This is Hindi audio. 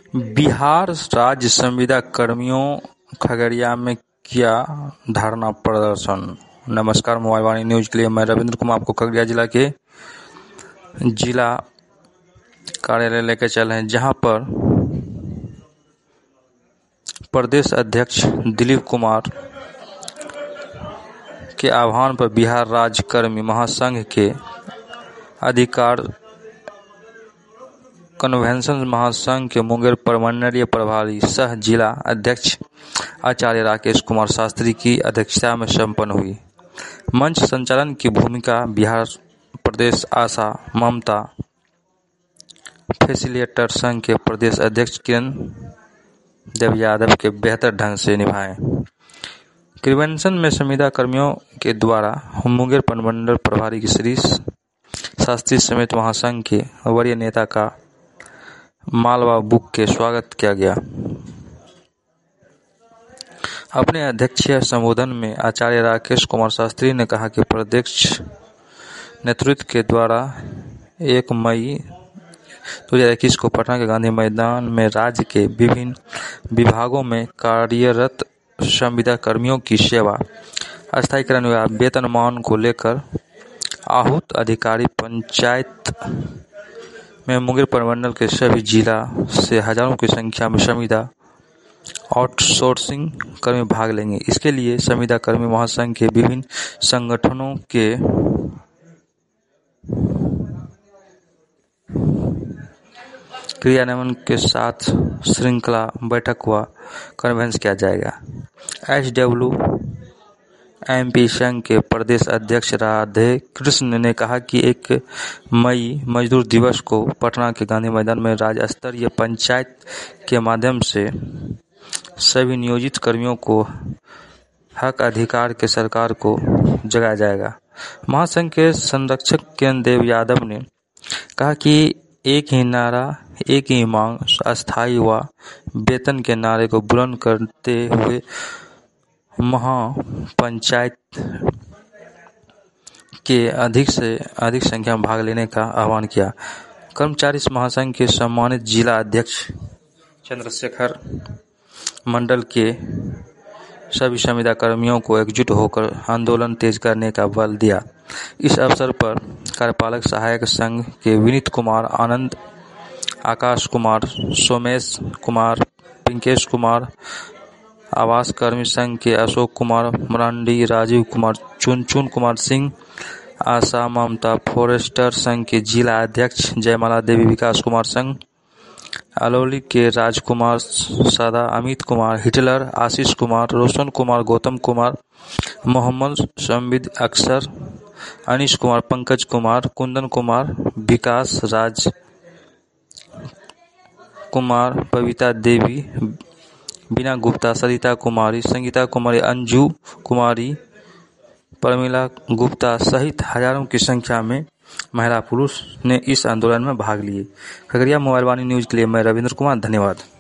बिहार राज्य संविदा कर्मियों खगड़िया में किया धरना प्रदर्शन। नमस्कार, मोबाइल वाणी न्यूज के लिए मैं रविंद्र कुमार आपको खगड़िया जिला के जिला कार्यालय लेकर चले हैं, जहां पर प्रदेश अध्यक्ष दिलीप कुमार के आह्वान पर बिहार राज्य कर्मी महासंघ के अधिकार कन्वेंशन महासंघ के मुंगेर प्रमंडलीय प्रभारी सह जिला अध्यक्ष आचार्य राकेश कुमार शास्त्री की अध्यक्षता में संपन्न हुई। मंच संचालन की भूमिका बिहार प्रदेश आशा ममता फैसिलिटेटर संघ के प्रदेश अध्यक्ष किरण देव यादव के बेहतर ढंग से निभाए। कन्वेंशन में संविदा कर्मियों के द्वारा मुंगेर प्रमंडल प्रभारी श्री शास्त्री समेत महासंघ के वरीय नेता का मालवा बुक के स्वागत किया गया। अपने अध्यक्षीय संबोधन में आचार्य राकेश कुमार शास्त्री ने कहा कि प्रदेश नेतृत्व के द्वारा 1 मई 2021 को पटना के गांधी मैदान में राज्य के विभिन्न विभागों में कार्यरत संविदा कर्मियों की सेवा स्थायीकरण व वेतनमान को लेकर आहूत अधिकारी पंचायत में मुंगेर प्रमंडल के सभी जिला से हजारों की संख्या में संविदा आउटसोर्सिंग कर्मी भाग लेंगे। इसके लिए संविदा कर्मी महासंघ के विभिन्न संगठनों के क्रियान्वयन के साथ श्रृंखला बैठक व कन्वेंस किया जाएगा। एसडब्ल्यूएमपी संघ के प्रदेश अध्यक्ष राधे कृष्ण ने कहा कि 1 मई मजदूर दिवस को पटना के गांधी मैदान में राज्य स्तरीय पंचायत के माध्यम से सभी नियोजित कर्मियों को हक अधिकार के सरकार को जगाया जाएगा। महासंघ के संरक्षक किरण देव यादव ने कहा कि एक ही नारा एक ही मांग अस्थायी व वेतन के नारे को बुलंद करते हुए महापंचायत के अधिक से अधिक संख्या में भाग लेने का आह्वान किया। कर्मचारी महासंघ के सम्मानित जिला अध्यक्ष चंद्रशेखर मंडल के सभी संविदा कर्मियों को एकजुट होकर आंदोलन तेज करने का बल दिया। इस अवसर पर कार्यपालक सहायक संघ के विनीत कुमार, आनंद, आकाश कुमार, सोमेश कुमार, पिंकेश कुमार, आवास कर्मी संघ के अशोक कुमार मरांडी, राजीव कुमार, चुनचुन कुमार सिंह, आशा ममता फॉरेस्टर संघ के जिला अध्यक्ष जयमाला देवी, विकास कुमार संघ अलौली के राजकुमार सादा, अमित कुमार हिटलर, आशीष कुमार, रोशन कुमार, गौतम कुमार, मोहम्मद शम्बिद अक्सर, अनीश कुमार, पंकज कुमार, कुंदन कुमार, विकास राज कुमार, बबीता देवी, बीना गुप्ता, सरिता कुमारी, संगीता कुमारी, अंजू कुमारी, परमिला गुप्ता सहित हजारों की संख्या में महिला पुरुष ने इस आंदोलन में भाग लिए। खगड़िया मोबाइल वाणी न्यूज के लिए मैं रविंद्र कुमार, धन्यवाद।